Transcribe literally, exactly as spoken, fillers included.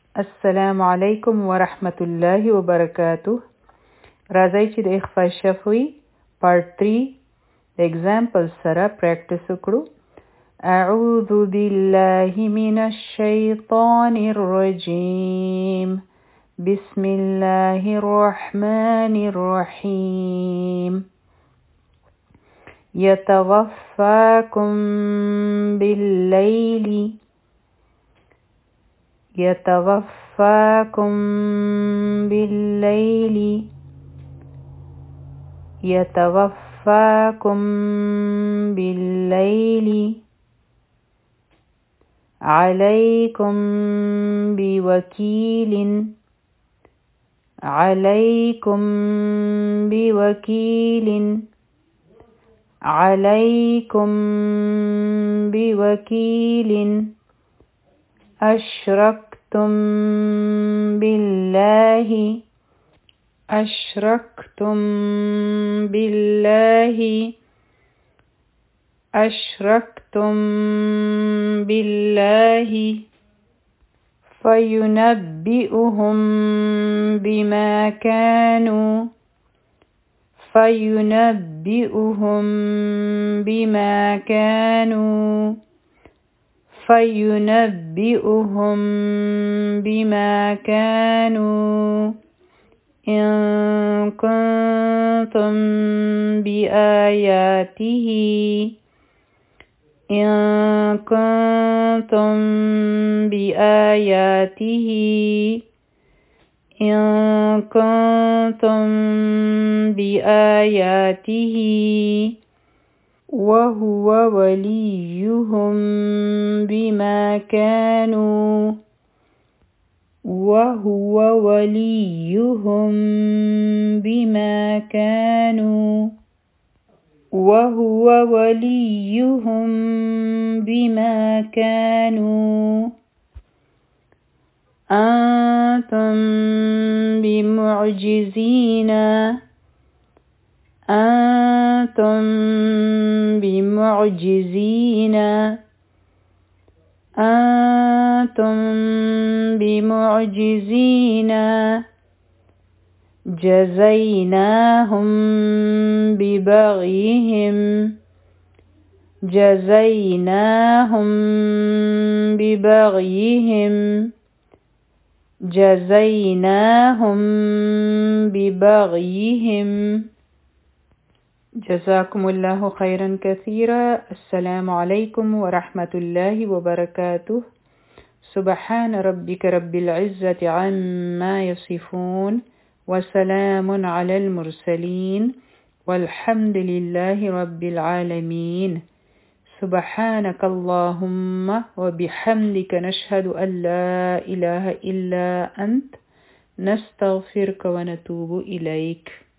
السلام عليكم ورحمة الله وبركاته. راځئ چې د اخفاء شفوي part three د example سره practice وکړو. أعوذ بالله من الشيطان الرجيم بسم الله الرحمن الرحيم يتوفاكم بالليل يتوفاكم بالليل يتوفاكم بالليل عليكم بوكيل عليكم بوكيل عليكم بوكيل أشركتم بالله أشركتم بالله أشركتم بالله فينبئهم بما كانوا فينبئهم بما كانوا فينبئهم بما كانوا إن كنتم بآياته إن كنتم بآياته إن كنتم بآياته وهو وليهم بما كانوا وهو وليهم بما كانوا وهو وليهم بما كانوا أنتم بمعجزين أنتم بمعجزين أنتم بمعجزين جزيناهم ببغيهم جزيناهم ببغيهم جزيناهم ببغيهم جزاكم الله خيرا كثيرا. السلام عليكم ورحمة الله وبركاته. سبحان ربك رب العزة عما يصفون وسلام على المرسلين والحمد لله رب العالمين. سبحانك اللهم وبحمدك نشهد أن لا إله إلا أنت نستغفرك ونتوب إليك.